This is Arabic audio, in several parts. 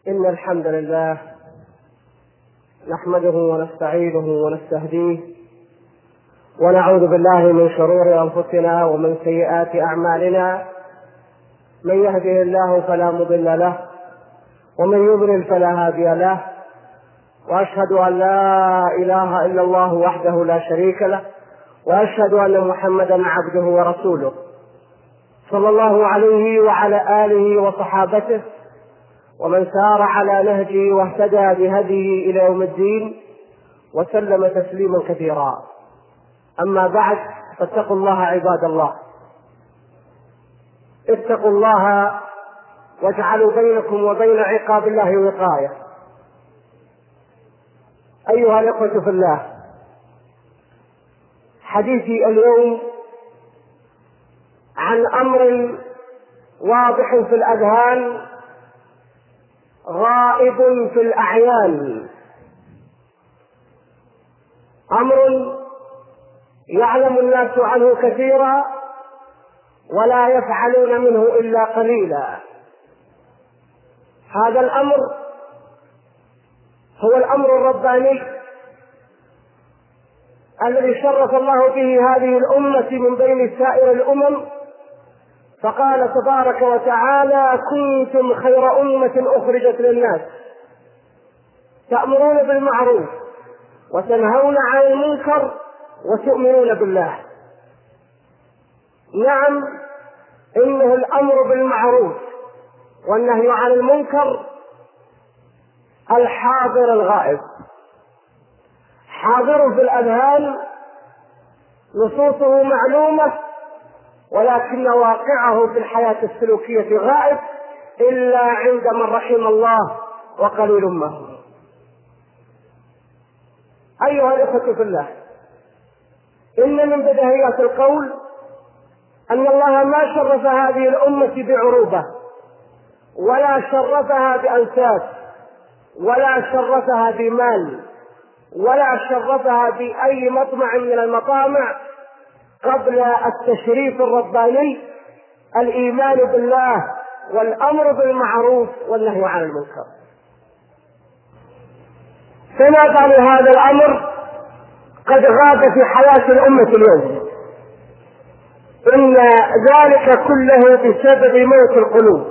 إن الحمد لله نحمده ونستعينه ونستهديه ونعوذ بالله من شرور أنفسنا ومن سيئات أعمالنا. من يهده الله فلا مضل له ومن يضلل فلا هادي له، وأشهد أن لا إله إلا الله وحده لا شريك له، وأشهد أن محمدا عبده ورسوله صلى الله عليه وعلى آله وصحابته ومن سار على نهجه واهتدى بهديه إلى يوم الدين وسلم تسليما كثيرا. أما بعد، فاتقوا الله عباد الله، اتقوا الله واجعلوا بينكم وبين عقاب الله وقاية. أيها الإخوة في الله، حديثي اليوم عن أمر واضح في الأذهان غائب في الأعيان، أمر يعلم الناس عنه كثيرا ولا يفعلون منه إلا قليلا. هذا الأمر هو الأمر الرباني الذي شرف الله به هذه الأمة من بين سائر الأمم، فقال تبارك وتعالى: كنتم خير أمة أخرجت للناس تأمرون بالمعروف وتنهون عن المنكر وتؤمنون بالله. نعم، إنه الأمر بالمعروف والنهي عن المنكر الحاضر الغائب، حاضر في الأذهان، نصوصه معلومة، ولكن واقعه في الحياة السلوكية غائب إلا عند من رحم الله وقليل ما هم. أيها الإخوة في الله، إن من بديهيات القول أن الله ما شرف هذه الأمة بعروبة، ولا شرفها بأنساب، ولا شرفها بمال، ولا شرفها بأي مطمع من المطامع قبل التشريف الرباني: الإيمان بالله والأمر بالمعروف والنهي عن المنكر. فما بال هذا الأمر قد غاب في حياة الأمة اليوم؟ إن ذلك كله بسبب موت القلوب،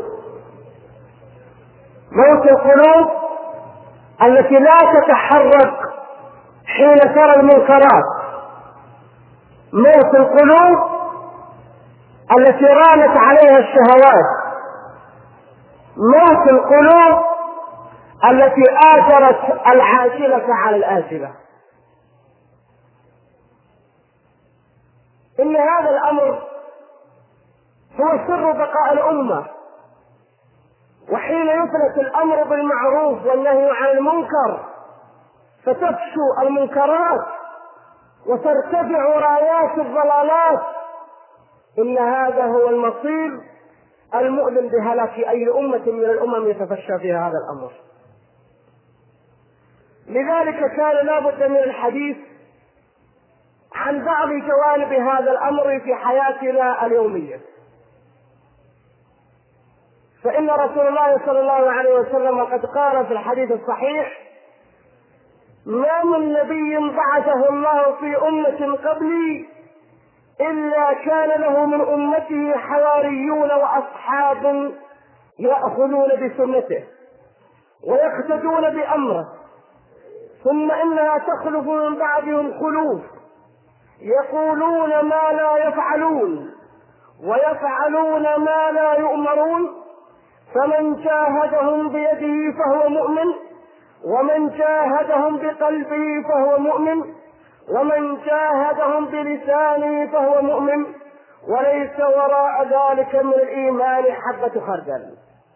موت القلوب التي لا تتحرك حين ترى المنكرات، موت القلوب التي رانت عليها الشهوات، موت القلوب التي آثرت العاجلة على الآجلة. إن هذا الأمر هو سر بقاء الأمة، وحين يفلت الأمر بالمعروف والنهي عن المنكر فتفشو المنكرات وترتفع رايات الضلالات، إن هذا هو المصير المؤلم بهلاك أي أمة من الأمم يتفشى فيها هذا الأمر. لذلك كان لا بد من الحديث عن بعض جوانب هذا الأمر في حياتنا اليومية. فإن رسول الله صلى الله عليه وسلم قد قال في الحديث الصحيح: ما من نبي بعثه الله في أمة قبلي إلا كان له من أمته حواريون وأصحاب يأخذون بسنته ويقتدون بأمره، ثم إنها تخلف من بعدهم خلوف يقولون ما لا يفعلون ويفعلون ما لا يؤمرون، فمن جاهدهم بيده فهو مؤمن، ومن جاهدهم بقلبه فهو مؤمن، ومن جاهدهم بلسانه فهو مؤمن، وليس وراء ذلك من الإيمان حبة خردل.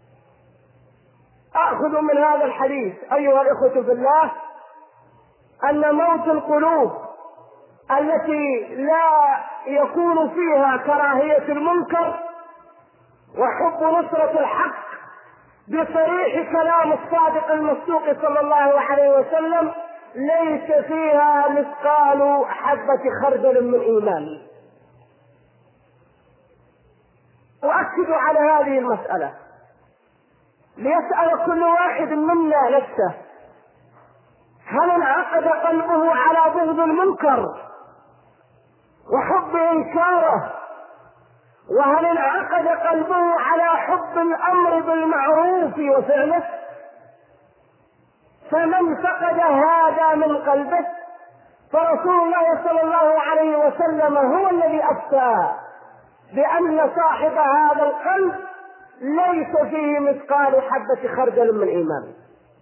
أخذ من هذا الحديث أيها الإخوة في الله أن موت القلوب التي لا يكون فيها كراهية المنكر وحب نصرة الحق بصريح كلام الصادق المصدوق صلى الله عليه وسلم ليس فيها مثقال حبة خردل من إيمان. أؤكد على هذه المسألة ليسأل كل واحد منا نفسه: هل انعقد قلبه على بغض المنكر وحب إنكاره؟ وهل انعقد قلبه على حب الأمر بالمعروف وفعله؟ فمن فقد هذا من قلبه فرسول الله صلى الله عليه وسلم هو الذي أفتى بأن صاحب هذا القلب ليس فيه مثقال حبة خردل من إيمان.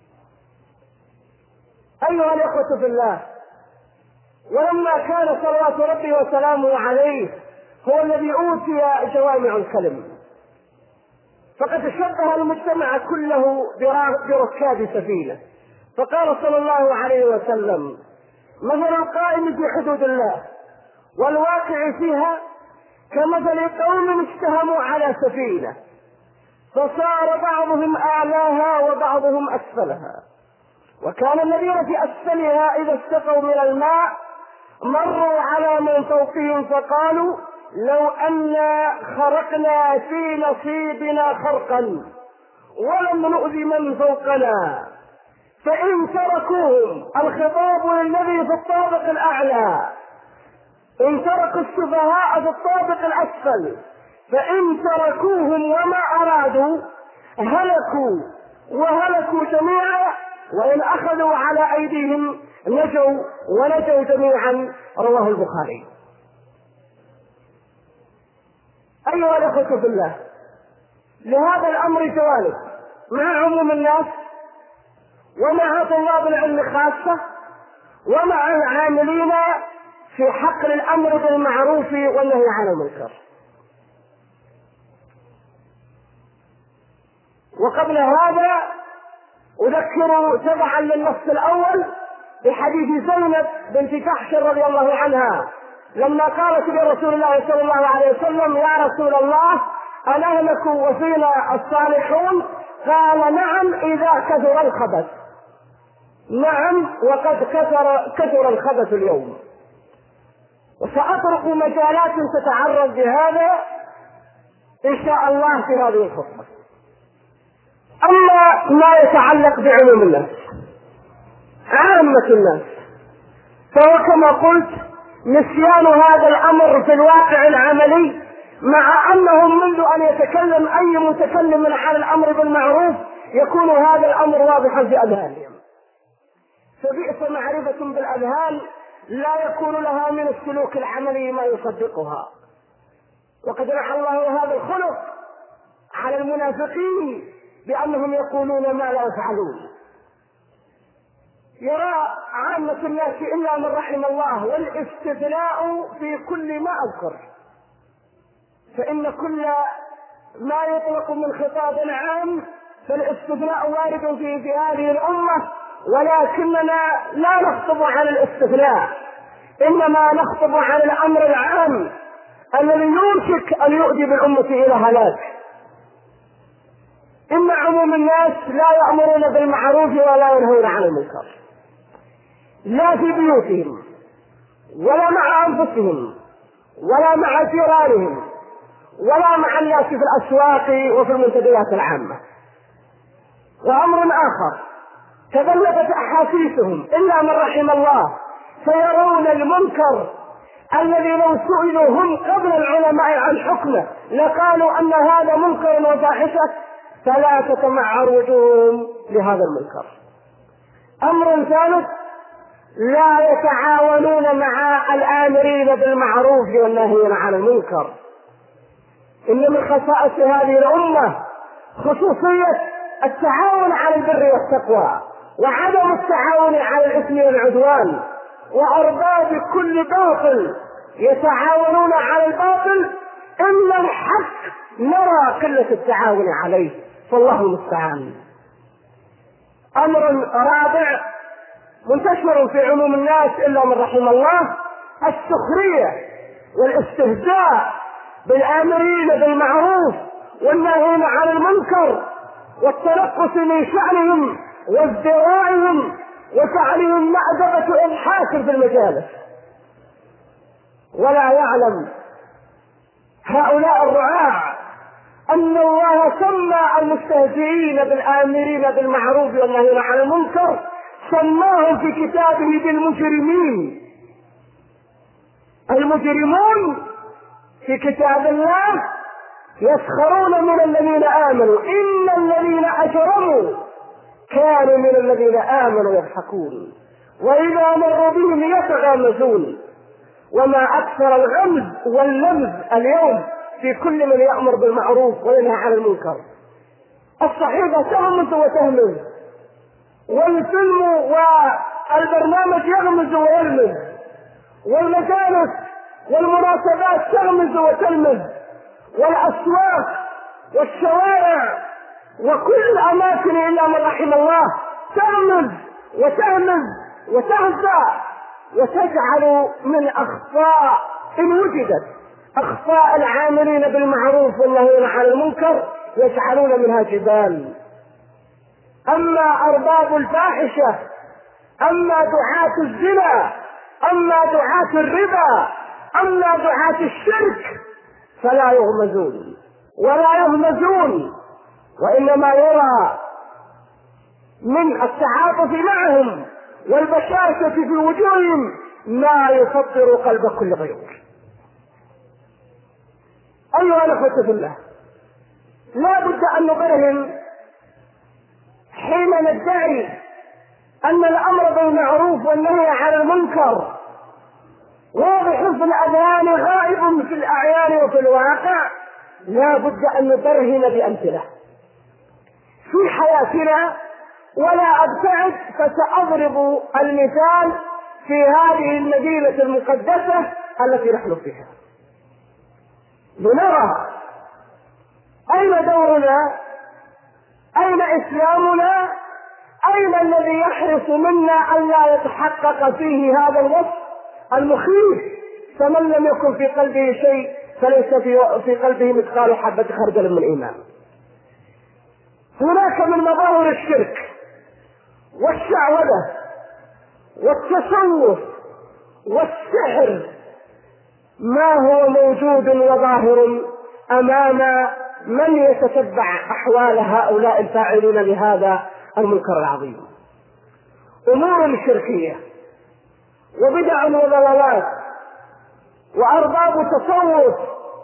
أيها الإخوة في الله، ولما كان صلوات ربي وسلامه عليه هو الذي أوتي جوامع الكلم، فقد شبه المجتمع كله بركاب سفينة، فقال صلى الله عليه وسلم: مثل القائم في حدود الله والواقع فيها كمثل قوم اشتهموا على سفينة فصار بعضهم أعلاها وبعضهم أسفلها، وكان الذين في أسفلها إذا استقوا من الماء مروا على من فوقهم فقالوا: لو أنا خرقنا في نصيبنا خرقا ولم نؤذي من فوقنا. فإن تركوهم، الخطاب للذي في الطابق الأعلى، إن تركوا السفهاء في الطابق الأسفل، فإن تركوهم وما أرادوا هلكوا وهلكوا جميعا، وإن أخذوا على أيديهم نجوا ونجوا جميعا. رواه البخاري. أيها الأخوة في الله، لهذا الأمر جوانب مع عموم الناس ومع طلاب العلم خاصة ومع العاملين في حقل الأمر بالمعروف والنهي عن المنكر. وقبل هذا أذكر تبعا للنص الأول بحديث زينب بنت جحش رضي الله عنها لما قالت لرسول الله صلى الله عليه وسلم: يا رسول الله، أنهلك وفينا الصالحون؟ قال: نعم إذا كثر الخبث. نعم، وقد كثر الخبث اليوم. وسأطرق مجالات تتعرض بهذا إن شاء الله في هذه الخطبة. أما ما يتعلق بعلوم الناس، عامة الناس، فهو كما قلت نسيان هذا الأمر في الواقع العملي، مع أنهم منذ أن يتكلم أي متكلم عن الأمر بالمعروف يكون هذا الأمر واضحا في أذهانهم. فبئس معرفة بالأذهان لا يكون لها من السلوك العملي ما يصدقها. وقد نحى الله هذا الخلق على المنافقين بأنهم يقولون ما لا يفعلون. يرى عامة الناس إلا من رحم الله، والاستثناء في كل ما أذكر، فإن كل ما يطلق من خطاب عام فالاستثناء وارد في هذه الأمة، ولكننا لا نخطب عن الاستثناء، إنما نخطب عن الأمر العام الذي يوشك أن يؤدي بالأمة إلى هلاك. إن عموم الناس لا يأمرون بالمعروف ولا ينهون عن المنكر، لا في بيوتهم ولا مع أنفسهم ولا مع جيرانهم ولا مع الناس في الأسواق وفي المنتديات العامة. وأمر آخر تغلبت أحاسيسهم إلا من رحم الله، فيرون المنكر الذي لو سئلوا هم قبل العلماء عن حكمه لقالوا أن هذا منكر وفاحشة، فلا تتمعر وجوههم لهذا المنكر. أمر ثالث، لا يتعاونون مع الآمرين بالمعروف والناهين عن المنكر. إن من خصائص هذه الأمة خصوصية التعاون على البر والتقوى، وعدم التعاون على الإثم والعدوان. وأرباب كل باطل يتعاونون على الباطل، إلا الحق نرى قلة التعاون عليه، فالله المستعان. أمر رابع منتشر في عموم الناس إلا من رحم الله، السخرية والاستهزاء بالآمرين بالمعروف والناهين عن المنكر، والتنقص من شأنهم وازدرائهم وجعلهم مأدبة إضحاك في المجالس. ولا يعلم هؤلاء الرعاع أن الله سمى المستهزئين بالآمرين بالمعروف والنهين عن المنكر سماهم في كتابه بالمجرمين. المجرمون في كتاب الله يسخرون من الذين آمنوا، إن الذين أجرموا كانوا من الذين آمنوا يضحكون وإذا مروا بهم يتغامزون. وما أكثر الغمز واللمز اليوم في كل من يأمر بالمعروف وينهى عن المنكر. الصحيفة تغمز وتهمز، والفيلم والبرنامج يغمز ويلمز، والمجالس والمناسبات تغمز وتلمز، والأسواق والشوارع وكل الأماكن إلا من رحم الله تغمز وتهمز وتهزأ، وتجعل من أخطاء إن وجدت أخطاء العاملين بالمعروف والنهين عن المنكر يجعلون منها جبال. أما أرباب الفاحشة، أما دعاة الزنا، أما دعاة الربا، أما دعاة الشرك فلا يغمزون ولا يهمزون، وإنما يرى من التعاطف معهم والبشاشة في وجوههم ما يفطر قلب كل غيور. أيها الأخوة في الله، لا بد أن نبرهن حين ندعي أن الأمر بالمعروف والنهي عن المنكر واضح في الأذهان غائب في الأعيان وفي الواقع. لا بد أن نبرهن بأمثلة في حياتنا، ولا أبتعد فسأضرب المثال في هذه المدينة المقدسة التي نحن فيها لنرى أين دورنا، أين إسلامنا، أين الذي يحرص منا أن لا يتحقق فيه هذا الوصف المخيف. فمن لم يكن في قلبه شيء فليس في قلبه مثقال حبة خردل من إيمان. هناك من مظاهر الشرك والشعوذة والتصوف والسحر ما هو موجود وظاهر أمام من يتتبع أحوال هؤلاء الفاعلين لهذا المنكر العظيم. أمور شركية وبدع وضلالات وأرباب تصوف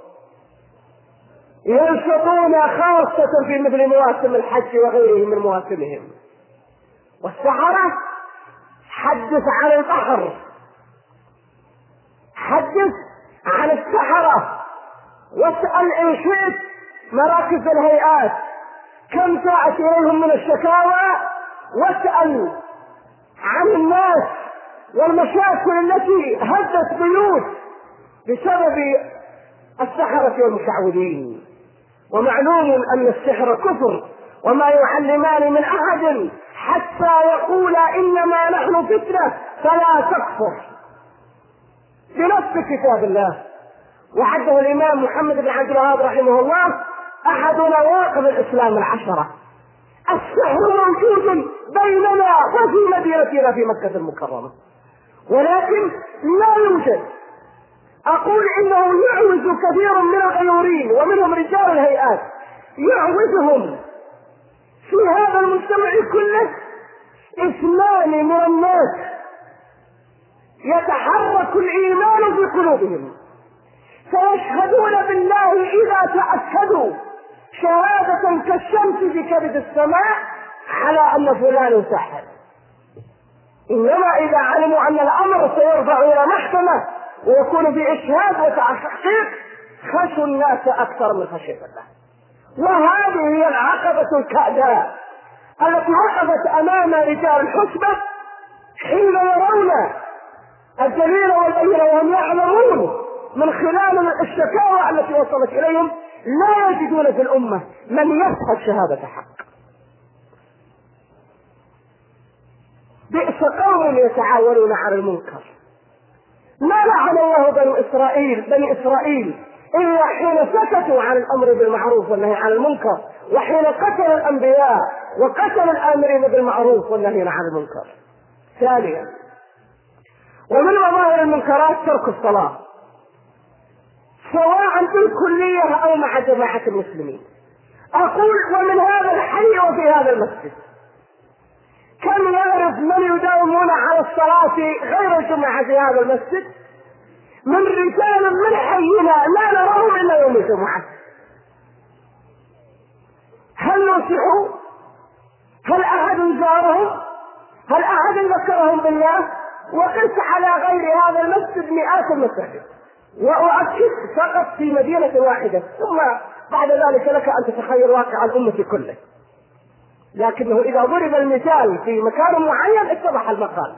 ينشطون خاصة في مثل مواسم الحج وغيره من مواسمهم. والسحرة حدث عن البحر، حدث عن السحرة، واسأل إن شئت مراكز الهيئات كم جاءت إليهم من الشكاوى، واسأل عن الناس والمشاكل التي هدت بيوت بسبب السحرة والمشعوذين. ومعلوم أن السحر كفر، وما يعلمان من أحد حتى يقولا إنما نحن فتنة فلا تكفر بنص كتاب الله. وحده الإمام محمد بن عبد الوهاب رحمه الله أحد نواقض الإسلام العشرة. السحر موجود بيننا وفي مدينتنا في مكة المكرمة، ولكن لا يوجد. أقول إنه يعوز كثير من الغيورين ومنهم رجال الهيئات، يعوزهم في هذا المجتمع كله اثنان من الناس يتحرك الإيمان في قلوبهم، فيشهدون بالله إذا تأكدوا شهادة كالشمس في كبد السماء على أن فلان ساحر. إنما إذا علموا أن الأمر سيرفع إلى محكمة ويكون في إشهاد وتحقيق خشوا الناس أكثر من خشية الله. وهذه هي العقبة الكأداء التي وقفت أمام رجال الحسبة حين يرون الدليل والبينة وهم يعلمون من خلال الشكاوى التي وصلت إليهم لا يجدون في الأمة من يشهد شهادة حق. بئس قوم يتعاونون على المنكر. ما لعن الله بني إسرائيل إلا حين سكتوا عن الأمر بالمعروف والنهي عن المنكر، وحين قتلوا الأنبياء وقتلوا الآمرين بالمعروف والنهي عن المنكر. ثانيا، ومن مظاهر المنكرات ترك الصلاة سواء بالكلية أو مع جماعة المسلمين. أقول ومن هذا الحي وفي هذا المسجد كم يعرف من يداومون على الصلاة غير الجمعة في هذا المسجد من رجال من حينا لا نراهم إلا يوم الجمعة؟ هل نصحوا؟ هل أحد زارهم؟ هل أحد ذكرهم بالله؟ وقس على غير هذا المسجد مئات المساجد، وأؤكد فقط في مدينة واحدة، ثم بعد ذلك لك أن تتخيل واقع الأمة كله. لكنه إذا ضرب المثال في مكان معين اتضح المقال.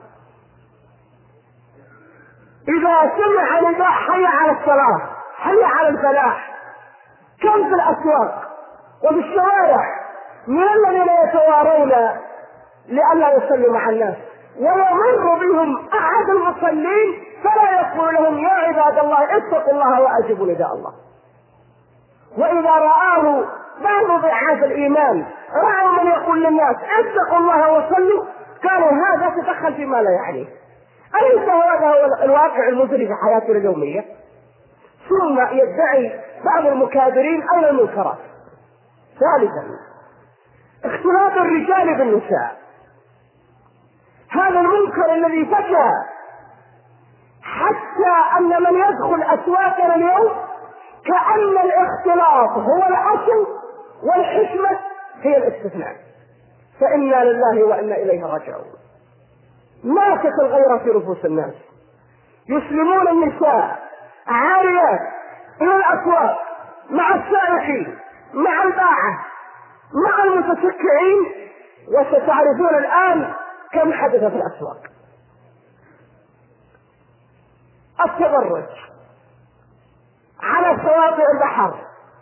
إذا سمع نداء حي على الصلاة، حي على الفلاح، كم في الأسواق وفي الشوارع من الذين يتوارون لئلا يصلوا مع الناس، ويمر بهم أحد المصلين فلا يقول لهم يا عباد الله اتقوا الله وأجيبوا نداء الله. وإذا رآه بعض ضعاف الإيمان رأوا من يقول للناس اتقوا الله وصلوا، قالوا هذا تدخل فيما لا يعنيه. أليس هذا هو الواقع المزري في حياتنا اليومية؟ ثم يدعي بعض المكابرين أين المنكرات. ثالثا اختلاط الرجال بالنساء، هذا المنكر الذي فشى حتى أن من يدخل أسواقنا اليوم كأن الاختلاط هو الأصل والحشمة هي الاستثناء. فإنا لله وإنا إليه راجعون. ماتت الغيرة في نفوس الناس، يسلمون النساء عاريات إلى الأسواق مع السائحين مع الباعة مع المتسكعين، وستعرفون الآن كم حدث في الأسواق. التبرج على شواطئ البحر،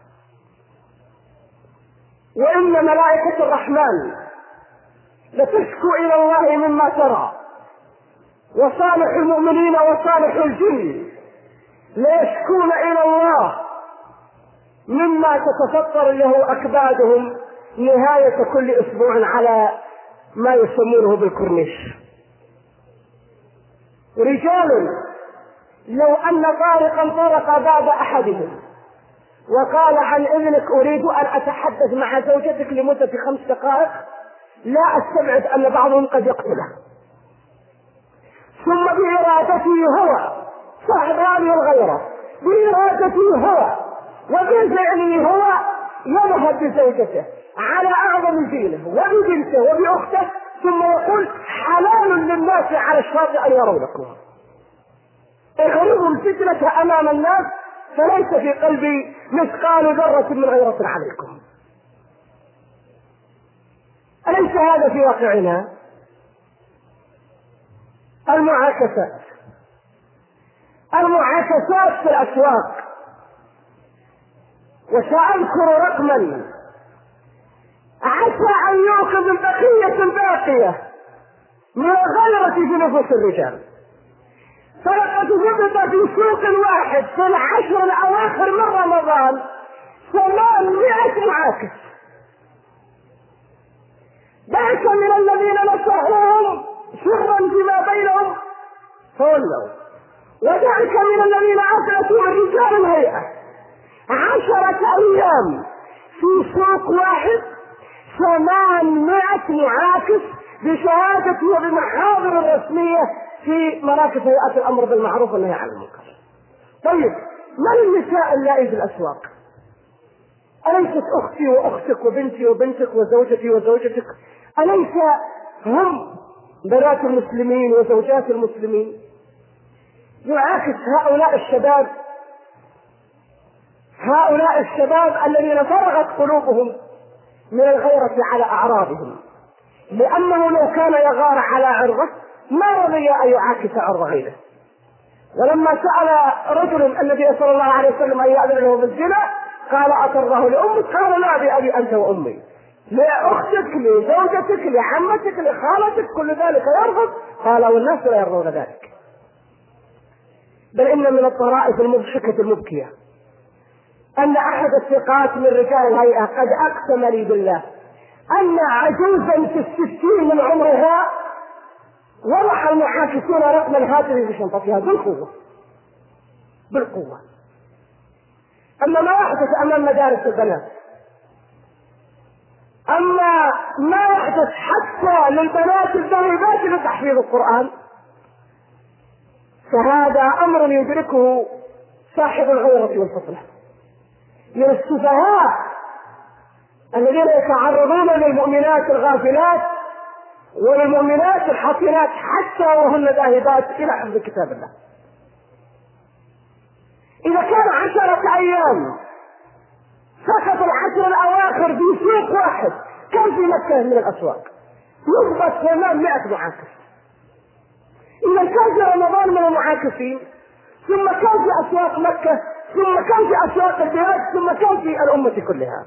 وإن ملائكة الرحمن لتشكو إلى الله مما ترى، وصالح المؤمنين وصالح الجن ليشكون إلى الله مما تتفطر له أكبادهم نهاية كل أسبوع على ما يسمونه بالكورنيش. رجال لو أن طارقا طرق باب أحدهم وقال عن إذنك أريد أن أتحدث مع زوجتك لمدة 5 دقائق، لا أستبعد أن بعضهم قد يقتله. ثم بإرادته هو صاحب هذه الغيرة، بإرادته هو وبفعله هو يذهب بزوجته على أعظم دينه وببنته وبأخته، ثم يقول حلال للناس على الشاطئ أن يرونكم. اغرضوا الفتنة أمام الناس فليس في قلبي مثقال ذرة من غيرة عليكم. أليس هذا في واقعنا؟ المعاكسات في الأسواق. وسأذكر رقما عسى أن يؤخذ البقية الباقية من الغيرة في نفوس الرجال. فلقد ثبت في سوق واحد في 10 الأواخر من رمضان 800 معاكس، ذاك من الذين نصحوهم سرا فيما بينهم فولوا، وذاك من الذين أفلسوا الرجال الهيئة. 10 أيام في سوق واحد 800 معاكس بشهادة وبمحاضر رسمية في مراكز هيئة الأمر بالمعروف والنهي عن المنكر. طيب من النساء اللائي في الأسواق؟ أليست أختي وأختك وبنتي وبنتك وزوجتي وزوجتك؟ أليس هم بنات المسلمين وزوجات المسلمين؟ يعاكس هؤلاء الشباب الذين فرغت قلوبهم من الغيرة على أعراضهم، لأنه لو كان يغار على عرضه ما رضي أن يعاكس عرض غيره. ولما سأل رجل النبي صلى الله عليه وسلم أن يأذن له بالزنا قال أقره لأمك؟ قال لا بأبي أنت وأمي. لأختك لزوجتك لعمتك لخالتك كل ذلك يرفض؟ قال والناس لا يرضون ذلك. بل إن من الطرائف المضحكة المبكية أن أحد الثقات من رجال الهيئة قد أقسم لي بالله أن عجوزا في 60 من عمرها وضع المعاكسون رقم الهاتف في شنطتها بالقوة. أما ما يحدث أمام مدارس البنات أما ما يحدث حتى للبنات الذاهبات لتحفيظ القرآن فهذا أمر يدركه صاحب الغيرة والفطنة من السفهاء الذين يتعرضون للمؤمنات الغافلات وللمؤمنات الحصينات حتى وهن ذاهبات إلى حفظ كتاب الله. إذا كان 10 أيام سقط العشر الأواخر في سوق واحد كم في مكة من الأسواق يضبط 800 معاكس. إذا كان في رمضان من المعاكسين ثم كان في أسواق مكة ثم كان في أسواق البلاد ثم كان في الأمة كلها.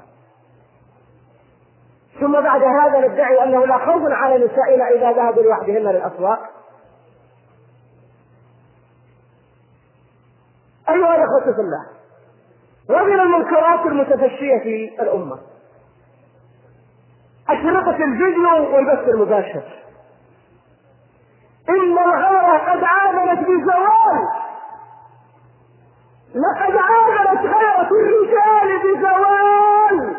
ثم بعد هذا ندعي أنه لا خوف على نسائنا إذا ذهبوا لوحدهن للأسواق. أيها الأخوة في الله، ومن المنكرات المتفشية في الأمة أشرطة الفيديو والبث المباشر. إن الغيرة قد آمنت بزوال، لقد آمنت غيرة الرجال بزوال،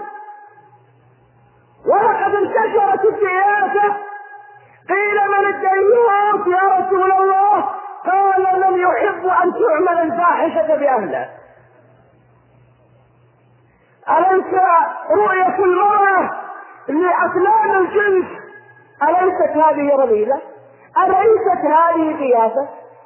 ولقد انتشرت الدياسة. قيل من الديوث يا رسول الله؟ قال من يحب أن تعمل الفاحشة بأهله. أليس رؤية المرأة لأفلام الجنس أليست هذه رذيلة؟ أليست هذه دياسة؟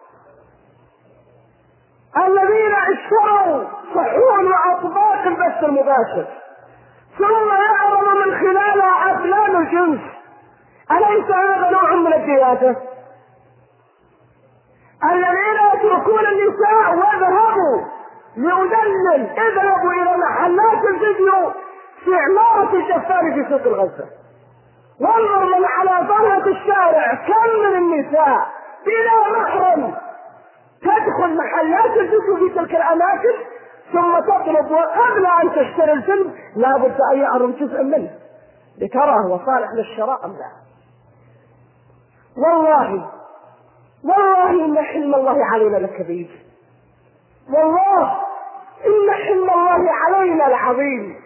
الذين اشتروا صحون وأطباق البث المباشر ثم يعرض من خلالها أفلام الجنس أليس هذا نوع من الدياسة؟ الذين يتركون النساء ويذهبوا لأدلل اذهبوا إلى محلات الفيديو في عمارة الجفار في سوق الغزة وانظر من على ظهرة الشارع كم من النساء بلا محرم تدخل محلات الفيديو في تلك الأماكن ثم تطلب وقبل أن تشتري الفيلم لابد أن يعرض جزء منه لترى هو صالح للشراء أم لا. والله إن حلم الله علينا لكبير، والله إن حلم الله علينا العظيم.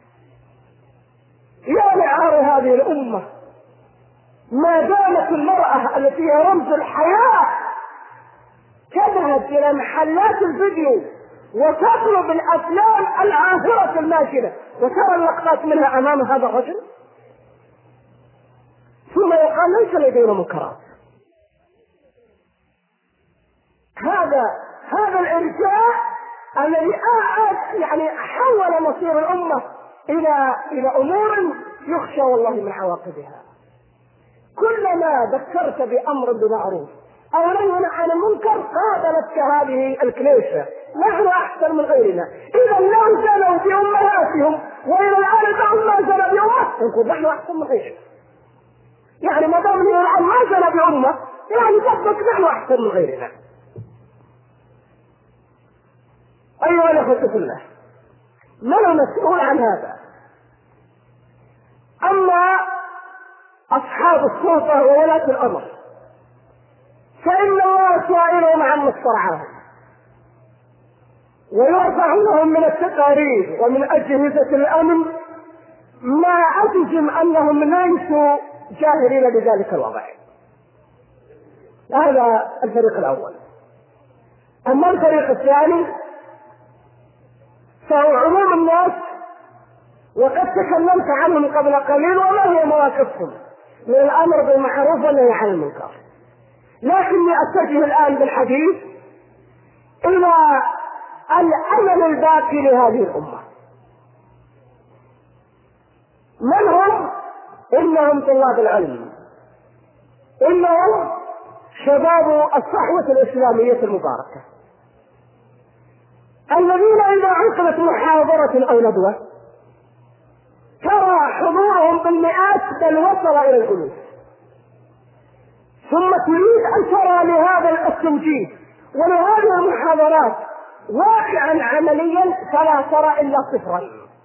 يا لعار هذه الأمة ما دامت المرأة التي هي رمز الحياة تذهب إلى محلات الفيديو وتطلب الأفلام العاهرة الماكنة وترى اللقطات منها أمام هذا الرجل ثم يقال ليس لدينا منكرات. هذا الإرجاء الذي يعني حول مصير الأمة إلى أمور يخشى والله من عواقبها. كلما ذكرت بأمر بمعروف أو نهي عن المنكر قابلتك هذه الكليشة نحن أحسن من غيرنا. إذا لو زنوا بأمهاتهم وإلى الآن بعض ما زنى بأمه نقول نحن أحسن من غيرنا. يعني ما دام الآن ما زنى بأمه يعني تثبت نحن أحسن من غيرنا. أيها الأخوة في الله، من المسؤول عن هذا؟ أما أصحاب السلطة وولاة الأمر فإن الله سائلهم عما استرعاهم ويرفع لهم من التقارير ومن أجهزة الأمن ما أجزم أنهم ليسوا جاهلين بذلك الوضع. هذا الفريق الأول. أما الفريق الثاني فهو عموم الناس وقد تكلمت عنهم قبل قليل وما هي مواقفهم من الأمر بالمعروف والنهي عن المنكر، لكني أتجه الآن بالحديث إلى الأمل الباقي لهذه الأمة. من هم؟ إنهم طلاب العلم، إنهم شباب الصحوة الإسلامية المباركة الذين إذا عقدت محاضرة أو ندوة ترى حضورهم بالمئات بل وصل إلى الألوف، ثم تريد أن ترى لهذا التوجيه ولهذه المحاضرات واقعا عمليا فلا ترى إلا صفرا.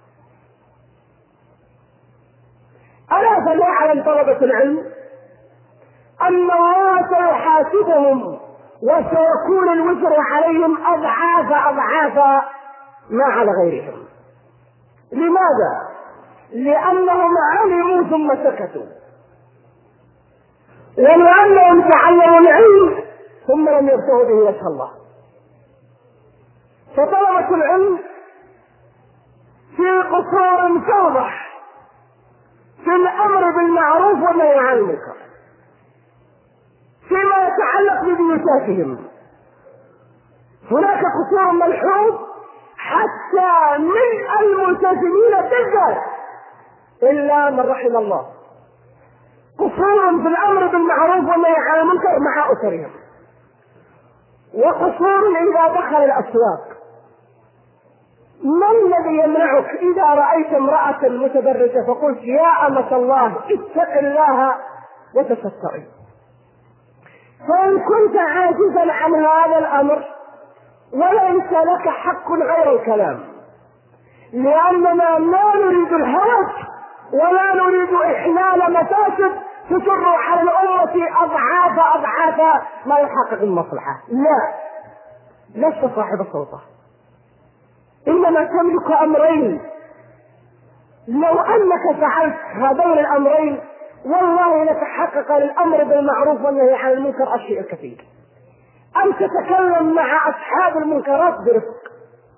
ألا فليعلم طلبة العلم أن الله سيحاسبهم وسيكون الوزر عليهم أضعاف ما على غيرهم. لماذا؟ لأنهم علموا ثم سكتوا، ولأنهم تعلموا العلم ثم لم يبتغوا به وجه الله. فطلبة العلم في قصور توضح في الأمر بالمعروف والنهي عن المنكر فيما يتعلق ببيوتاتهم. هناك قصور ملحوظ حتى من الملتزمين بالذات إلا من رحم الله، قصور في الأمر بالمعروف والنهي عن المنكر مع أسرهم، وقصور إذا دخل الأسواق. ما الذي يمنعك إذا رأيت امرأة متبرجة فقلت يا أمة الله اتق الله وتستري؟ فإن كنت عاجزا عن هذا الأمر وليس لك حق غير الكلام، لأننا لا نريد الهوس ولا نريد إحلال مفاسد تجر على الأمة أضعاف ما يحقق المصلحة. لا، لست صاحب السلطة، إنما تملك أمرين. لو أنك فعلت هذين الأمرين والله لتحقق للأمر بالمعروف والنهي عن المنكر الشيء الكثير. أن تتكلم مع أصحاب المنكرات برفق،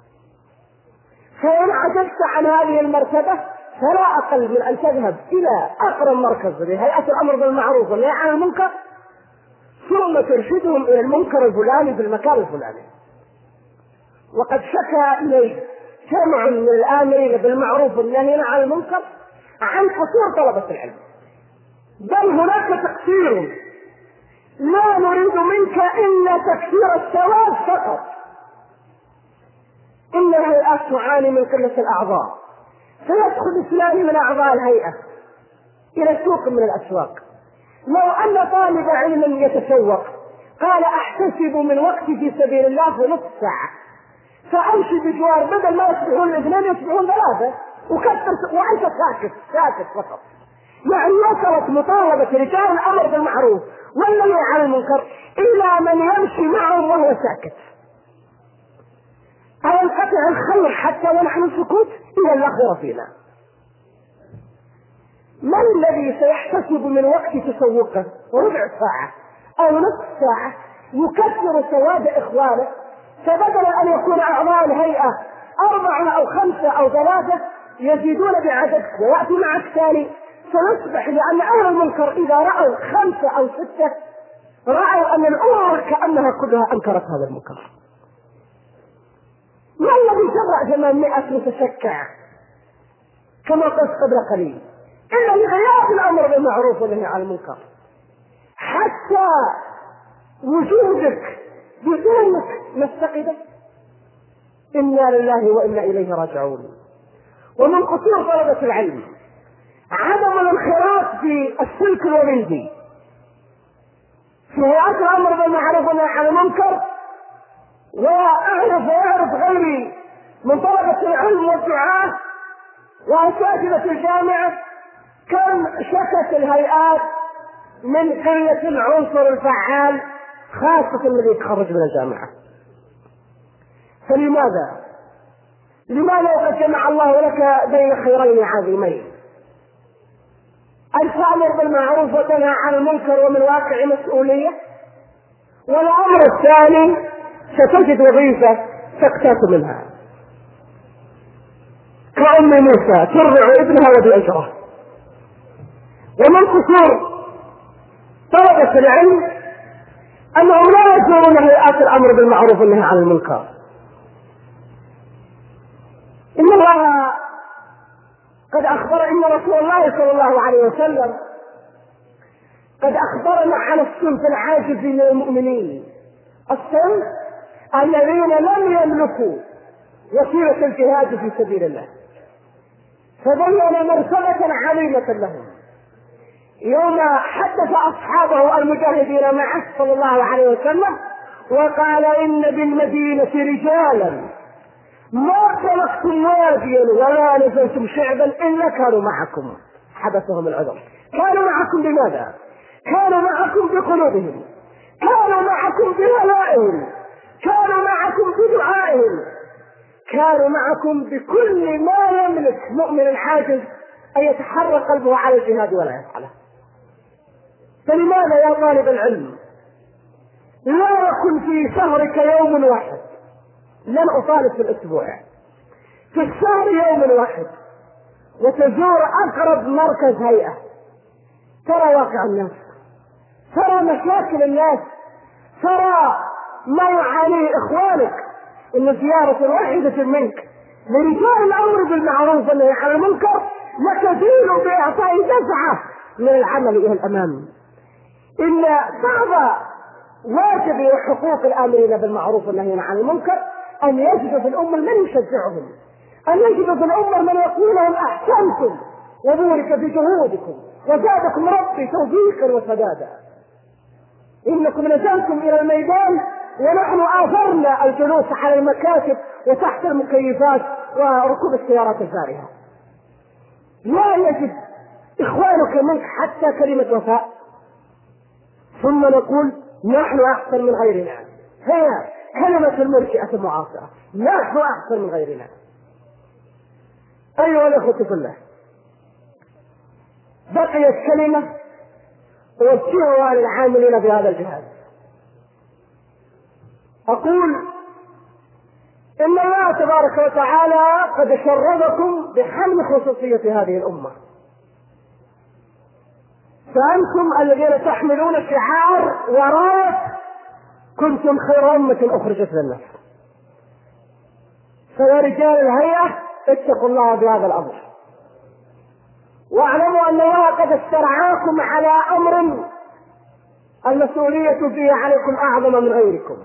فإن عجزت عن هذه المرتبة فلا أقل من أن تذهب إلى أقرب مركز لهيئة الأمر بالمعروف والنهي عن المنكر ثم ترشدهم إلى المنكر الفلاني في المكان الفلاني. وقد شكى إليه جمع من الآمرين بالمعروف والنهي عن المنكر عن قصور طلبة العلم، بل هناك تقصير لا نريد منك إلا تكثير الثواب فقط. إن الهيئات تعاني من قلة الأعضاء، فيدخل اثنان من أعضاء الهيئة إلى سوق من الأسواق. لو أن طالب علم يتسوق قال أحتسب من وقتي في سبيل الله في نصف ساعة، فأمشي بجوار بدل ما يصبحون اثنين يصبحون ثلاثة وكثر وأنت ساكت فقط. يعني وصلت مطالبة رجال الأمر بالمعروف والنهي عن المنكر إلى من يمشي معهم وهو ساكت. أو ينقطع الخير حتى ونحن سكوت إلى الآخرة فينا. من الذي سيحتسب من وقت تسوقه ربع ساعة أو نصف ساعة يكثر ثواب إخوانه، فبدل أن يكون أعضاء الهيئة 4 أو 5 أو 3 يزيدون بعدد ويأتي معك ثاني، فيصبح لأن أهل المنكر إذا رأوا 5 أو 6 رأوا أن الأمة كأنها كلها أنكرت هذا المنكر. ما الذي شرع 800 متشكع كما قلت قبل قليل إلا لغياب الأمر بالمعروف والنهي عن المنكر؟ حتى وجودك بدونك نفتقده. إنا لله وإنا إليه راجعون. ومن قصور طلبة العلم عدم الانخراط في السلك الوردي في هيئات الأمر بالمعروف والنهي عن المنكر. وأعرف غيري من طلبة العلم والدعاة وأساتذة الجامعة كم شكت الهيئات من قلة العنصر الفعال خاصة الذي يتخرج من الجامعة. فلماذا وقد جمع الله لك بين خيرين عظيمين: أن تأمر بالمعروف وتنهى عن المنكر ومن واقع مسؤولية، والأمر الثاني ستجد وظيفة تقتات منها كأم موسى ترضع ابنها وبأجره. ومن قصور طلبة العلم أنهم لا يزورون هيئات الأمر بالمعروف والنهي عن المنكر. إن الله قد أخبر إن رسول الله صلى الله عليه وسلم قد أخبرنا عن الصنف العاجز من المؤمنين، الصنف الذين لم يملكوا وسيلة الجهاد في سبيل الله، فبين مرتبة عظيمة لهم يوم حدث أصحابه المجاهدين معه صلى الله عليه وسلم وقال: إن بالمدينة رجالا ما تركتم واديا ولا نزلتم شعبا إلا كانوا معكم. حدثهم العذر. كانوا معكم بماذا؟ كانوا معكم بقلوبهم، كانوا معكم بولائهم، كانوا معكم بدعائهم، كانوا معكم بكل ما يملك مؤمن حاجز أن يتحرك قلبه على الجهاد ولا يفعله. فلماذا يا طالب العلم لا يكن في شهرك يوم واحد، لن أطالب في الأسبوع، في الشهر يوم واحد، وتزور أقرب مركز هيئة، ترى واقع الناس، ترى مشاكل الناس، ترى ما يعانيه إخوانك. إن زيارة واحدة منك لرجال الأمر بالمعروف والنهي عن المنكر لكفيل بإعطاء دفعة من العمل إلى الأمام. إن بعض واجب وحقوق الآمرين بالمعروف والنهي عن المنكر أن يجد في الأمة من يشجعهم، أن يجد في الأمة من يقول لهم أحسنتم وبورك في جهودكم وزادكم ربي توفيقا وسدادا، إنكم نزلتم إلى الميدان ونحن آثرنا الجلوس على المكاتب وتحت المكيفات وركوب السيارات الفارهة. لا يجد إخوانك منك حتى كلمة وفاء، ثم نقول نحن أحسن من غيرنا. هي كلمة المرجئة المعاصرة، نحن أحسن من غيرنا. أيها الأخوة في الله، بقيت كلمة أوجهها للعاملين بهذا الجهاد. أقول إن الله تبارك وتعالى قد شرفكم بحمل خصوصية هذه الأمة، فأنتم الذين تحملون شعار وراية كنتم خير أمة أخرجت للناس. فيا رجال الهيئة اتقوا الله بهذا الأمر، واعلموا أن الله قد استرعاكم على أمر المسؤولية فيه عليكم أعظم من غيركم،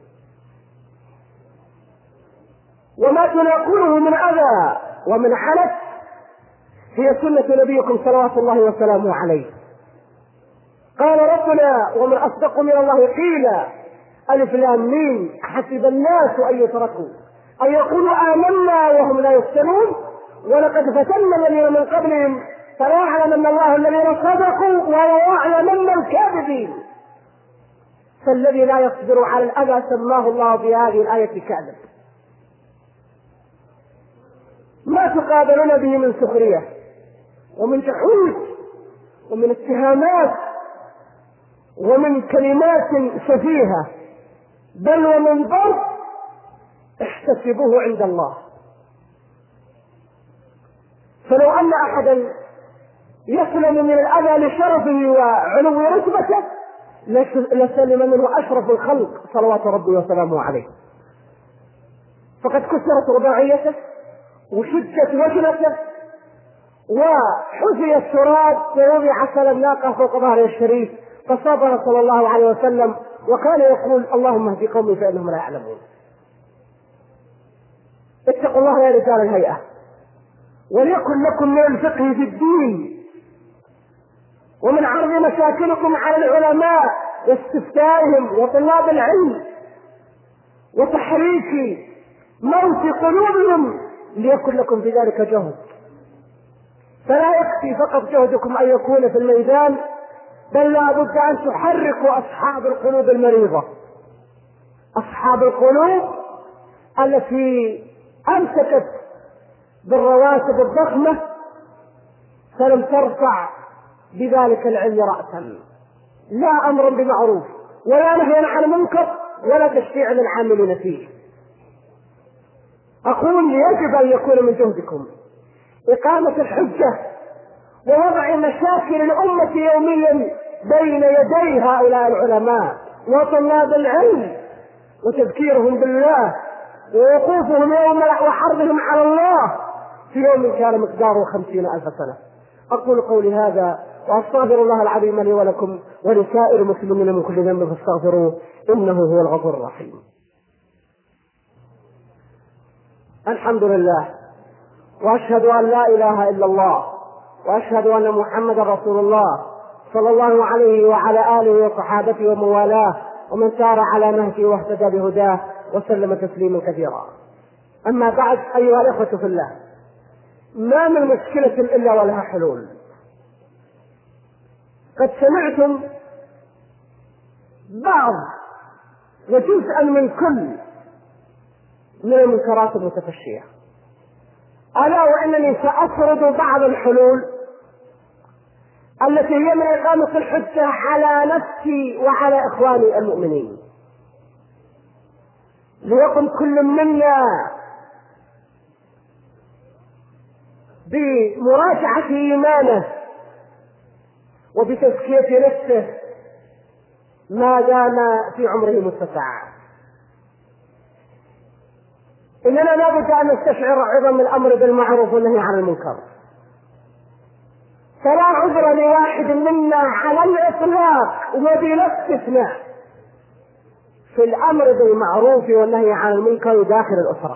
وما تلاقونه من أذى ومن حنث هي سنة نبيكم صلوات الله وسلامه عليه. قال ربنا: ومن أصدق من الله قيلا ألف لام ميم حسب الناس أن يتركوا أن يقولوا آمنا وهم لا يفتنون ولقد فتنا الذين من قبلهم فليعلمن الله الذين صدقوا وليعلمن الكاذبين. فالذي لا يصبر على الأذى سماه الله في هذه الآية كاذب. ما تقابلون به من سخرية ومن جحود ومن اتهامات ومن كلمات سفيهة، بل ومن ضرب، احتسبوه عند الله. فلو أن أحدا يسلم من الأذى لشرفه وعلو رتبته لسلم منه أشرف الخلق صلوات ربي وسلامه عليه. فقد كسرت رباعيته وشدت وجنته وحذي التراب ووضع سل الناقة فوق ظهره الشريف، فصبر صلى الله عليه وسلم وكان يقول: اللهم اهد قومي فإنهم لا يعلمون. اتقوا الله يا رجال الهيئة، وليكن لكم من الفقه في الدين ومن عرض مشاكلكم على العلماء واستفتائهم وطلاب العلم وتحريك موت قلوبهم، ليكن لكم في ذلك جهد. فلا يكفي فقط جهدكم أن يكون في الميدان، بل لا بد أن تحركوا أصحاب القلوب المريضة، أصحاب القلوب التي أمسكت بالرواتب الضخمة فلم ترفع بذلك العلم رأسا، لا أمر بمعروف ولا نهي عن منكر ولا تشجيع للعاملين فيه. أقول يجب أن يكون من جهدكم إقامة الحجة ووضع مشاكل الأمة يوميا بين يدي هؤلاء العلماء وطلاب العلم، وتذكيرهم بالله ووقوفهم يوم وحربهم على الله في يوم كان مقداره 50,000 سنة. أقول قولي هذا وأستغفر الله العظيم لي ولكم ولسائر المسلمين من كل ذنب فاستغفروه إنه هو الغفور الرحيم. الحمد لله، وأشهد أن لا إله إلا الله، وأشهد أن محمدا رسول الله صلى الله عليه وعلى آله وصحابته ومن والاه ومن سار على نهجه واهتدى بهداه وسلم تسليما كثيرا. أما بعد، أيها الأخوة في الله، ما من مشكلة إلا ولها حلول. قد سمعتم بعض وجزءا من كل من المنكرات المتفشية، ألا وإنني سأفرض بعض الحلول التي هي من إقامة الحجة على نفسي وعلى إخواني المؤمنين، ليقم كل منا بمراجعة إيمانه وبتزكية نفسه ما دام في عمره متسع. إننا لابد أن نستشعر عظم الأمر بالمعروف والنهي عن المنكر، فلا عذر لواحد منا على الإطلاق وبلا استثناء في الأمر بالمعروف والنهي عن المنكر داخل الأسرة.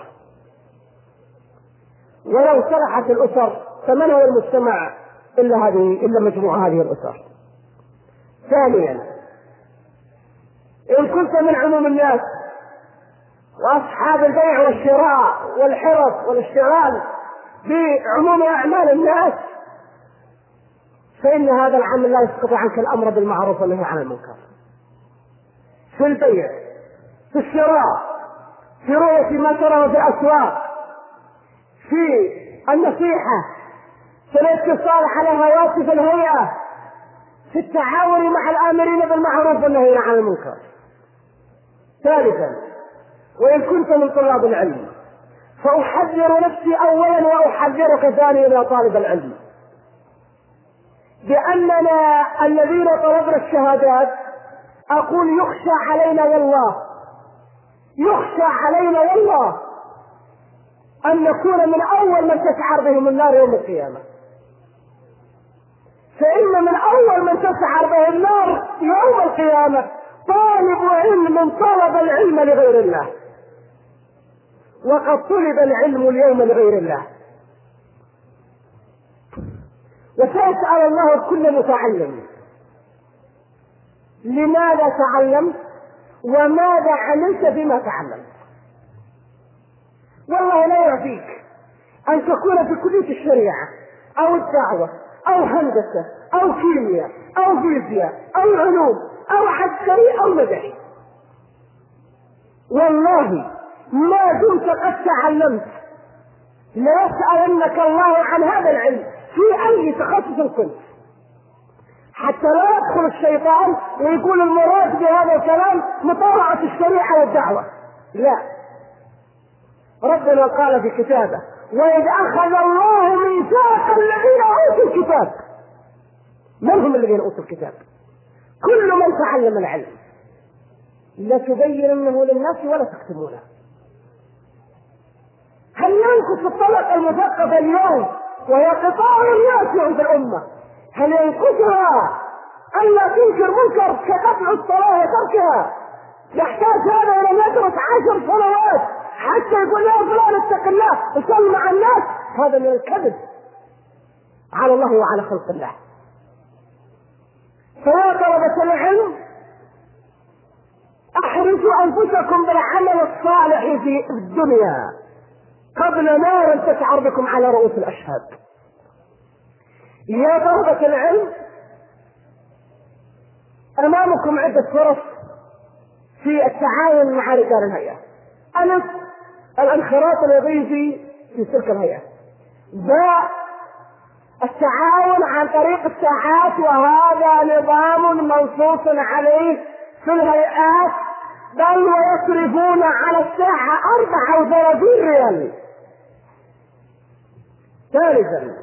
ولو صلحت الأسر فمن هو المجتمع إلا مجموعة هذه الأسر. ثانيا، إن كنت من عموم الناس وأصحاب البيع والشراء والحرف والاشتغال بعموم أعمال الناس، فإن هذا العمل لا يسقط عنك الأمر بالمعروف والنهي عن المنكر. في البيع، في الشراء، في رؤية ما ترى في الأسواق، في النصيحة، في الاتصال على هواتف الهيئة، في التعاون مع الآمرين بالمعروف والنهي عن المنكر. ثالثا، وإن كنت من طلاب العلم فأحذر نفسي أولا وأحذرك ثانيا يا طالب العلم بأننا الذين طلبنا الشهادات أقول يخشى علينا والله أن نكون من أول من تسعر بهم النار يوم القيامة. فإن من أول من تسعر بهم النار يوم القيامة طالب علم طلب العلم لغير الله، وقد طلب العلم اليوم لغير الله. وسيسأل الله كل متعلم لماذا تعلمت وماذا عملت بما تعلمت. والله لا يعفيك أن تكون في كلية الشريعة أو الدعوة أو هندسة أو كيمياء أو فيزياء أو علوم أو عسكري أو مدني، والله ما دمت قد تعلمت ليسألنك الله عن هذا العلم في أي تخصص كنت، حتى لا يدخل الشيطان ويقول المراد بهذا الكلام مطالعة الشريعة والدعوة. لا، ربنا قال في كتابه: وإذ أخذ الله ميثاق الذين أوتوا الكتاب. من هم الذين أوتوا الكتاب؟ كل من تعلم العلم، لا تبيننه للناس ولا تكتمونه. هل ينقص الطبقة المثقفة اليوم وهي قطاع ياسع في الأمة، هل ينقصها أن لا تنكر منكر كقطع الصلاة وتركها؟ يحتاج هذا إلى مدرسة 10 سنوات حتى يقول يا فلان اتق الله وصل مع الناس. هذا من الكذب على الله وعلى خلق الله. فيا طلبة العلم، احرصوا أنفسكم بالعمل الصالح في الدنيا قبل نار تسعر بكم على رؤوس الأشهاد. يا طلبة العلم، أمامكم عدة فرص في التعاون مع رجال الهيئة. ألف، الانخراط الوظيفي في تلك الهيئة. باء، التعاون عن طريق الساعات، وهذا نظام منصوص عليه في الهيئات، بل ويصرفون على الساعة 34 ريال. ثالثا،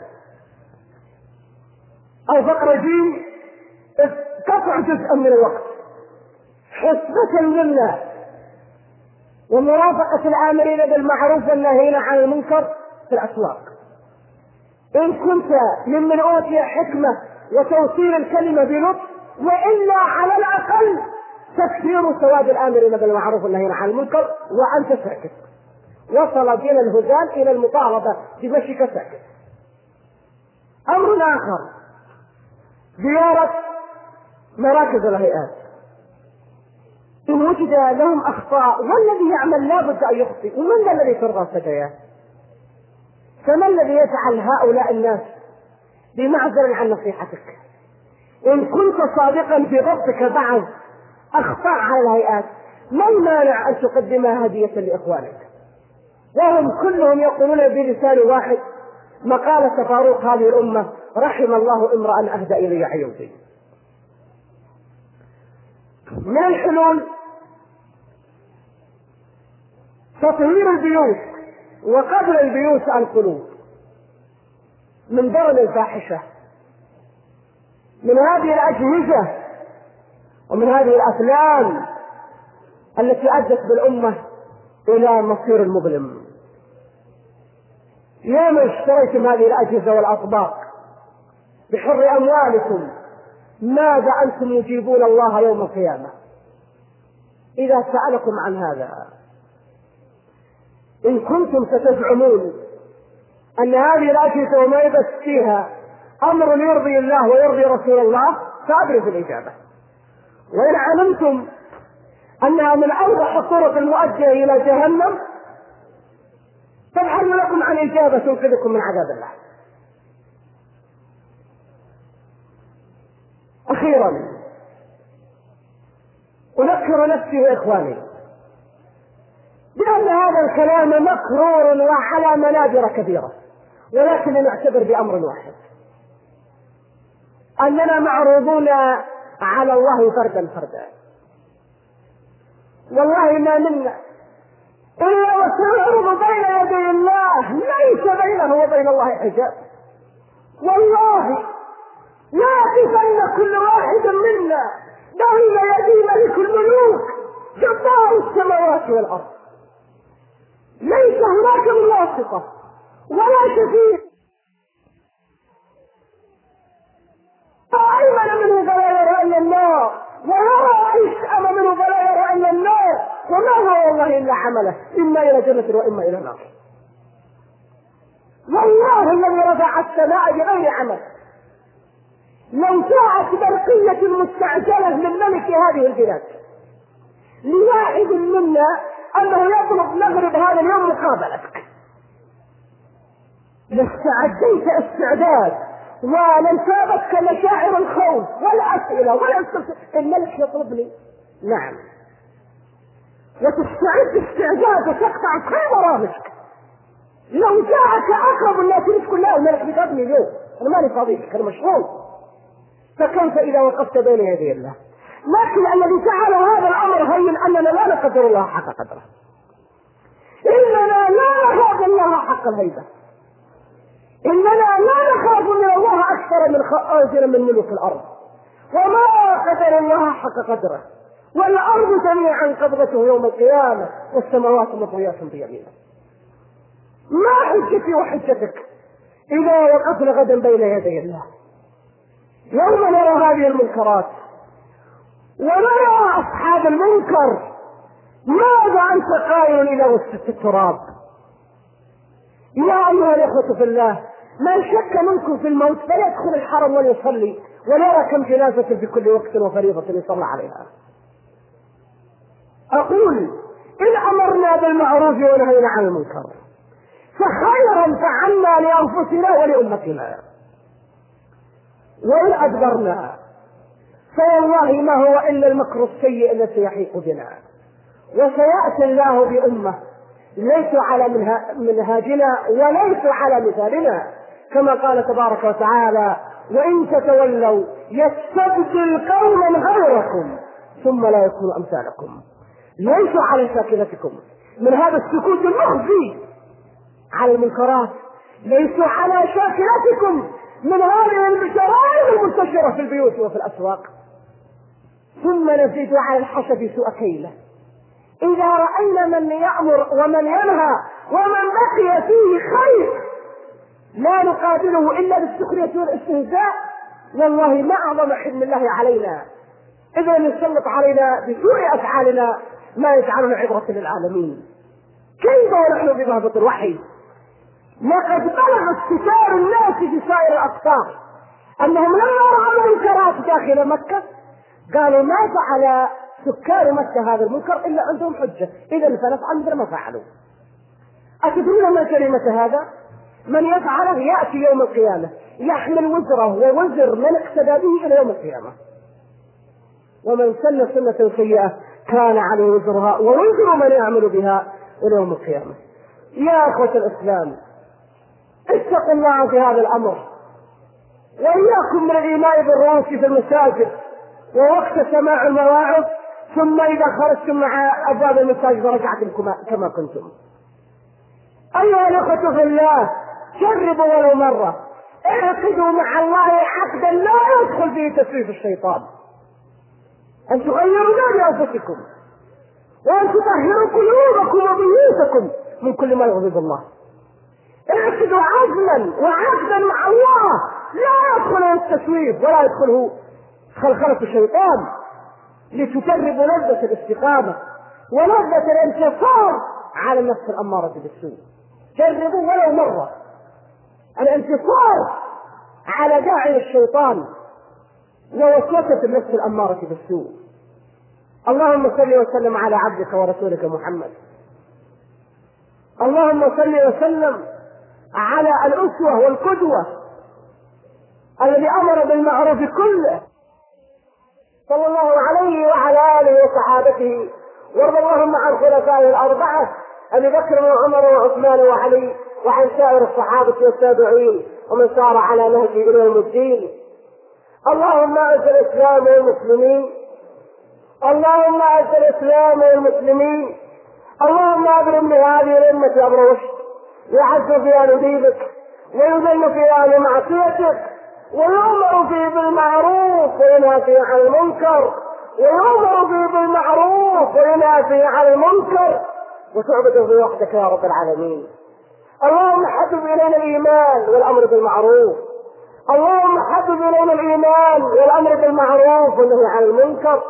الفقرة دي قطع جزءا من الوقت حسبة لله ومرافقة الآمرين بالمعروف والناهين عن المنكر في الأسواق. إن كنت ممن أوتي حكمة وتوصيل الكلمة بلطف، وإلا على الأقل تكثير سواد الآمرين بالمعروف والناهين عن المنكر وأنت ساكت. وصل بنا الهزال إلى المطالبة بمشيك ساكت. أمر آخر، زيارة مراكز الهيئات. إن وجد لهم أخطاء والذي يعمل لا بد أن يخطئ، ومن الذي ترضى سجاياه؟ فما الذي يجعل هؤلاء الناس بمعزل عن نصيحتك؟ إن كنت صادقا في ضبطك بعض أخطاء على الهيئات، ما المانع أن تقدمها هدية لإخوانك؟ وهم كلهم يقولون بلسان واحد مقالة فاروق هذه الأمة: رحم الله امرأ أهدى إلي عيوبي. من الحلول تطهير البيوت وقبل البيوت القلوب من درن الفاحشة، من هذه الأجهزة ومن هذه الأفلام التي أدت بالأمة إلى مصير المظلم. يوم اشتريتم هذه الأجهزة والأطباق بحر أموالكم، ماذا أنتم يجيبون الله يوم القيامة إذا سألكم عن هذا؟ إن كنتم ستزعمون أن هذه الأجهزة وما يبث فيها أمر يرضي الله ويرضي رسول الله فأبرزوا الإجابة. وإن علمتم أنها من أوضح الطرق المؤدية إلى جهنم فابحثوا لكم عن إجابة تنقذكم من عذاب الله. أخيرا أذكر نفسي وإخواني بأن هذا الكلام مكرور وعلى منابر كبيرة، ولكن نعتبر بأمر واحد: أننا معروضون على الله فردا فردا. والله ما منا إلا وسنعرض بين يدي الله ليس بينه وبين الله حجاب. والله لا يقفن كل واحد منا بين يدي ملك الملوك جبار السماوات والأرض، ليس هناك منافقة ولا شفيع أيمن منه فلا يرى إلا النار، ويرى أيسأم منه فلا يرى إلا النار، وما هو والله إلا عمله إما إلى جنة وإما إلى نار. والله الذي رفع السماء بغير عمل. لو جاءت برقية مستعجلة من ملك هذه البلاد لواحد منا أنه يطلب مغرب هذا اليوم مقابلتك، لاستعديت استعداد ولانتابتك مشاعر الخوف والأسئلة الملك يطلبني، نعم، وتستعد استعداد وتقطع كل برامجك. لو جاءك أقرب الناس كلها الملك بيقابلني اليوم، أنا مالي فاضيك، أنا مشغول. فكيف إذا وقفت بين يدي الله؟ لكن الذي جعل هذا الأمر هين أننا لا نقدر الله حق قدره، إننا لا نخاف الله حق الهيبة، إننا لا نخاف من الله أكثر من خائف من ملوك الأرض، وما قدر الله حق قدره، والأرض جميعا قبضته يوم القيامة والسماوات مطويات بيمينه. ما حجتي وحجتك إذا وقفنا غدا بين يدي الله يوم نرى هذه المنكرات ونرى أصحاب المنكر؟ ماذا أنت قائل إلى وسط التراب؟ يا أيها الإخوة في الله، من شك منكم في الموت فليدخل الحرم وليصلي وليرى كم جنازة في كل وقت وفريضة يصلى عليها. أقول: إن أمرنا بالمعروف ونهينا عن المنكر فخيرا فعلنا لأنفسنا ولأمتنا، وإن أدبرنا فوالله ما هو إلا المكر السيء الذي يحيق بنا، وسيأتي الله بأمة ليسوا على منهاجنا وليسوا على مثالنا، كما قال تبارك وتعالى: وإن تتولوا يستبدل قوما غيركم ثم لا يكونوا أمثالكم. ليسوا على شاكلتكم من هذا السكوت المخفي على المنكرات، ليسوا على شاكلتكم من هذه الجرائم المنتشرة في البيوت وفي الأسواق. ثم نزيد على الحسد سوء كيله. إذا رأينا من يأمر ومن ينهى ومن بقي فيه خير لا نقابله إلا بالسخرية والاستهزاء، والله ما أعظم حلم الله علينا إذا يسلط علينا بسوء أفعالنا ما يجعلنا عبرة للعالمين. كيف ونحن بمهبط الوحي؟ لقد بلغ استثار الناس في سائر الأقطار أنهم لما رأوا المنكرات داخل مكة قالوا: ما فعل سكان مكة هذا المنكر إلا عندهم حجة، إذا فنفعل مثل ما فعلوا. أتدرون ما جريمة هذا؟ من يفعله يأتي يوم القيامة يحمل وزره ووزر من اقتدى به إلى يوم القيامة. ومن سن سنة سيئة كان عليه وزرها ووزر من يعمل بها إلى يوم القيامة. يا إخوة الإسلام اتقوا الله في هذا الأمر، وإياكم من الإيماء بالرؤوس في المساجد ووقت سماع المواعظ، ثم إذا خرجتم مع أبواب المساجد رجعتم كما كنتم. أيها الأخوة في الله، جربوا ولو مرة، اعقدوا مع الله عقدا لا يدخل فيه تسويف الشيطان، أن تغيروا لأنفسكم وأن تطهروا قلوبكم وبيوتكم من كل ما يغضب الله. اعقدوا عزما وعقدا مع الله لا يدخله التسويف ولا يدخله خلخلة الشيطان، لتجربوا لذة الاستقامة ولذة الانتصار على النفس الأمارة بالسوء. جربوا ولو مرة الانتصار على داعي الشيطان ووسوسة النفس الأمارة بالسوء. اللهم صل وسلم على عبدك ورسولك محمد. اللهم صل وسلم على الأسوة والقدوة الذي أمر بالمعروف كله، صلى الله عليه وعلى آله وصحابته، وارض اللهم عن خلفائه الأربعة أبي بكر وعمر وعثمان وعلي، وعن سائر الصحابة والتابعين ومن سار على نهجه إلى يوم الدين. اللهم أعز الإسلام والمسلمين، اللهم أعز الإسلام والمسلمين، اللهم أبرم لهذه الأمة أمر رشد، يعز فيها نبيك ويذل فيها لمعصيتك، ويؤمر فيه بالمعروف وينهى فيه عن المنكر، ويؤمر فيه بالمعروف وينهى فيه عن المنكر، وتعبد فيه وحدك يا رب العالمين. اللهم حبب إلينا الإيمان والأمر بالمعروف، اللهم حبب إلينا الإيمان والأمر بالمعروف والنهي عن المنكر.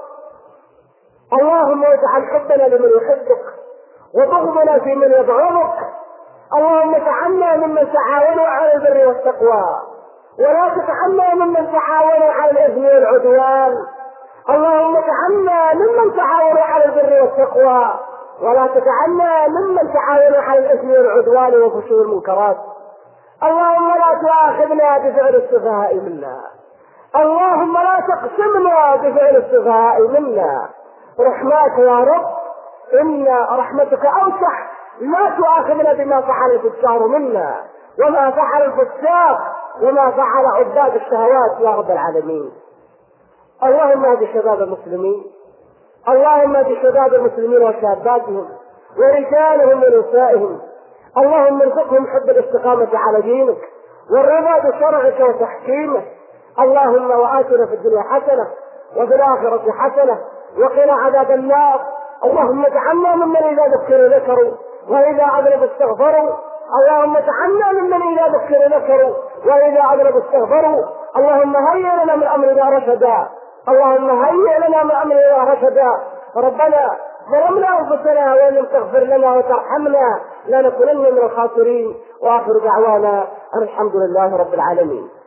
اللهم اجعل حبنا لمن يحبك وبغضنا في من يبغضك. اللهم اجعلنا ممن تعاونوا على البر والتقوى ولا تجعلنا ممن تعاونوا على الإثم والعدوان. اللهم اجعلنا ممن تعاونوا على البر والتقوى ولا تجعلنا ممن تعاونوا على الإثم والعدوان وفشو المنكرات. اللهم لا تؤاخذنا بفعل السفهاء منا، اللهم لا تقسمنا بفعل السفهاء منا، رحماك يا رب إن رحمتك أوسع، لا تؤاخذنا بما فعل الفساق منا وما فعل الفساق وما فعل عباد الشهوات يا رب العالمين. اللهم اهد شباب المسلمين، اللهم اهد شباب المسلمين وشاباتهم ورجالهم ونسائهم، اللهم ارزقهم حب الاستقامة على دينك والرضا بشرعك وتحكيمك. اللهم وآتنا في الدنيا حسنة وفي الآخرة حسنة وقنا عذاب النار. اللهم اجعلنا ممن إذا ذكروا ذكروا وإذا أذنبوا استغفروا. اللهم اجعلنا ممن إذا ذكروا ذكروا وإذا أذنبوا استغفروا. اللهم هيئ لنا من أمرنا رشدا، اللهم هيئ لنا من أمرنا رشدا. ربنا ظلمنا أنفسنا وإن لم تغفر لنا وترحمنا لنكونن من الخاسرين. وآخر دعوانا أن الحمد لله رب العالمين.